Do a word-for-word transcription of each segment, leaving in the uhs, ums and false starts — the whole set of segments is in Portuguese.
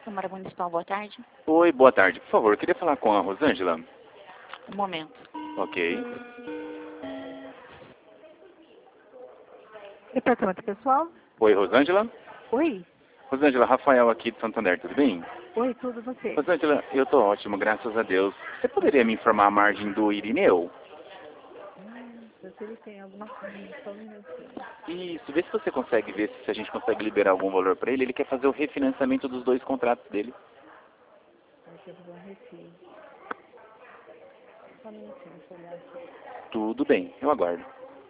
Câmara Municipal, boa tarde. Oi, boa tarde. Por favor, eu queria falar com a Rosângela. Um momento. Ok. Departamento pessoal? Oi, Rosângela. Oi. Rosângela, Rafael aqui de Santander, tudo bem? Oi, tudo você? Rosângela, eu tô ótimo, graças a Deus. Você poderia me informar a margem do Irineu? Hum, se ele tem alguma coisa, só um minutinho. Isso, vê se você consegue ver se a gente consegue liberar algum valor para ele. Ele quer fazer o refinanciamento dos dois contratos dele. Aí eu vou um refil. Só um minutinho, deixa eu olhar aqui. Tudo bem, eu aguardo.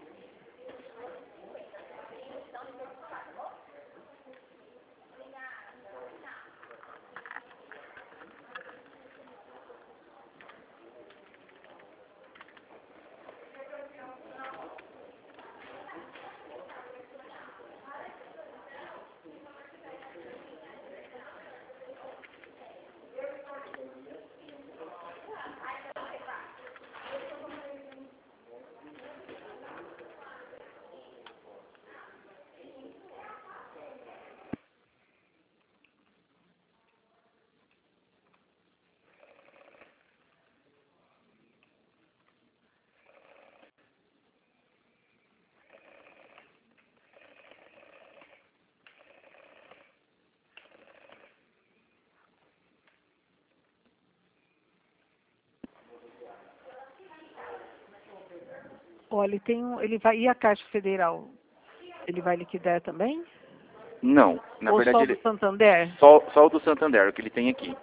Olha, ele tem um, ele vai, e a Caixa Federal? Ele vai liquidar também? Não, na Ou verdade só ele... do Santander? Só, só o do Santander, o que ele tem aqui.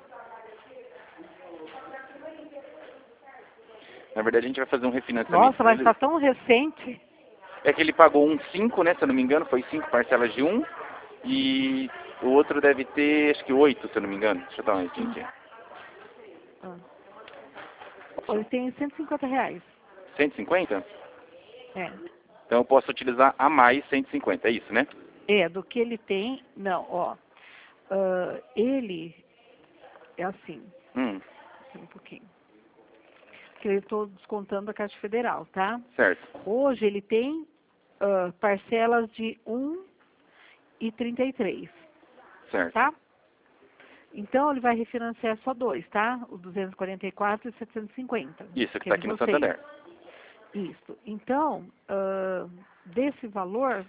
Na verdade a gente vai fazer um refinanciamento. Nossa, mas dele. está tão recente. É que ele pagou um cinco, né, se eu não me engano, foi cinco parcelas de um. E o outro deve ter, acho que oito, se eu não me engano. Deixa eu dar uma olhadinha aqui. Ah. Ele tem cento e cinquenta reais. cento e cinquenta? É. Então eu posso utilizar a mais cento e cinquenta, é isso, né? É, do que ele tem, não, ó. Ah, ele é assim, Hum, só um pouquinho. Que eu estou descontando a Caixa Federal, tá? certo. Hoje ele tem ah, parcelas de um e trinta e três, Certo. tá? Então ele vai refinanciar só dois, tá? O duzentos e quarenta e quatro e setecentos e cinquenta. Isso, que que está é de aqui no vocês. Santander. Isso. Então, ah, desse valor,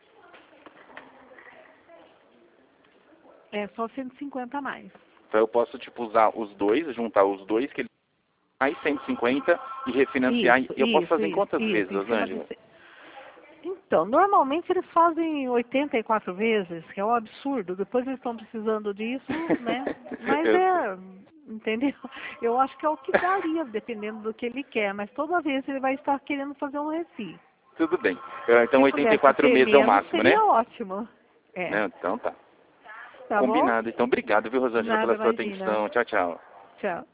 é só cento e cinquenta a mais. Então eu posso, tipo, usar os dois, juntar os dois, que ele mais cento e cinquenta e refinanciar. Isso, E eu posso isso, fazer em isso, quantas isso, vezes, em cima Rosângela? de... Então, normalmente eles fazem oitenta e quatro vezes, que é um absurdo. Depois eles estão precisando disso, né? Mas Eu é, entendeu? Eu acho que é o que daria, dependendo do que ele quer. Mas toda vez ele vai estar querendo fazer um refis. Tudo bem. Eh, Então Se oitenta e pudesse quatro ser meses é o menos, máximo, né? seria ótimo. É. Não, então tá. Tá bom? Combinado. Então obrigado, viu, Rosângela, Nada, pela sua imagina. atenção. Tchau, tchau. Tchau.